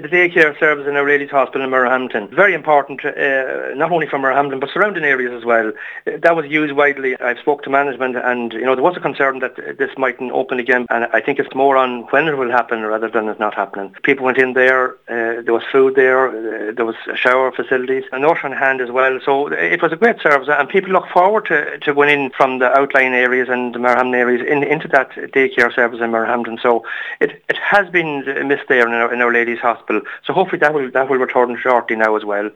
The daycare service in Our Lady's Hospital in Murrhampton, very important, not only for Murrhampton but surrounding areas as well. That was used widely. I've spoke to management, and there was a concern that this mightn't open again, and I think it's more on when it will happen rather than it not happening. People went in there, there was food there, there was shower facilities, a nurse on hand as well, so it was a great service, and people look forward to going in from the outlying areas and the Murrhampton areas into that daycare service in Murrhampton. So it has been missed there in Our Lady's Hospital. So hopefully that will return shortly now as well.